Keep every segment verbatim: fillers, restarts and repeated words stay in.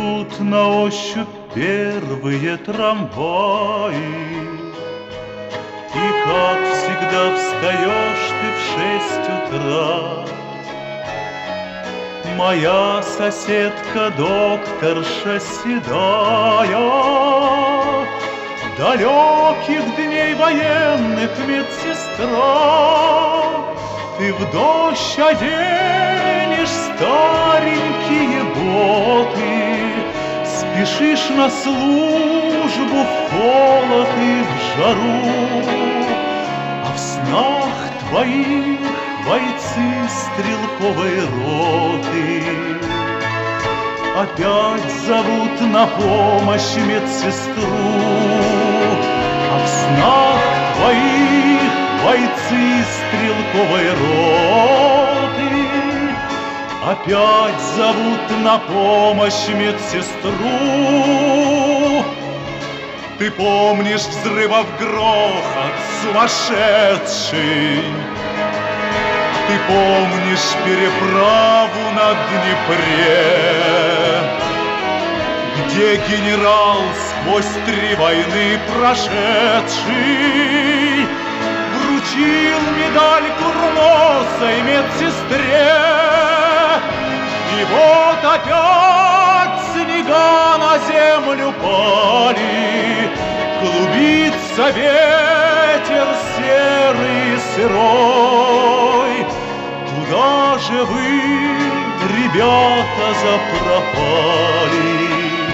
Идут на ощупь первые трамваи, и, как всегда, встаешь ты в шесть утра. Моя соседка, докторша седая, далеких дней военных медсестра. Ты в дождь оденешь старенькие боты, спешишь на службу в холод и в жару, а в снах твоих бойцы стрелковой роты опять зовут на помощь медсестру, а в снах твоих бойцы стрелковой роты опять зовут на помощь медсестру. Ты помнишь взрывов грохот сумасшедший, ты помнишь переправу на Днепре, где генерал сквозь три войны прошедший вручил медаль курносой медсестре. И вот опять снега на землю пали, клубится ветер серый и сырой. Куда же вы, ребята, запропали,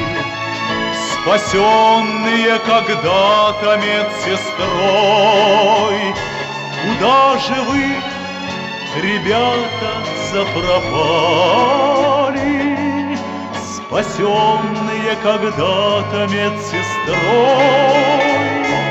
спасенные когда-то медсестрой? Куда же вы, ребята, запропали, спасенные когда-то медсестрой?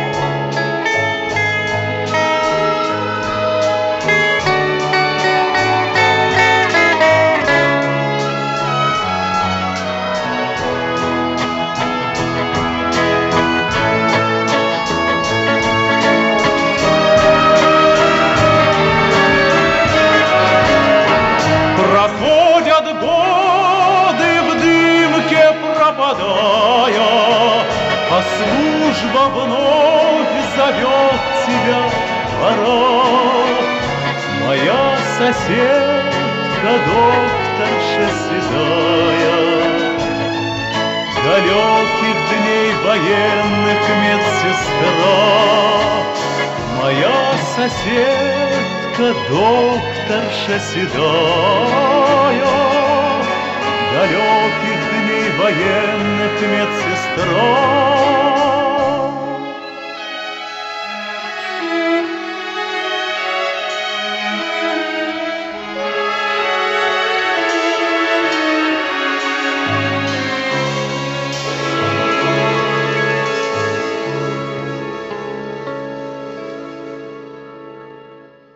Проходят годы в дымке пропадая, а служба вновь зовет тебя, пора. Моя соседка, докторша седая, далеких дней военных медсестра. Моя соседка, докторша седая, далеких дней военных медсестра.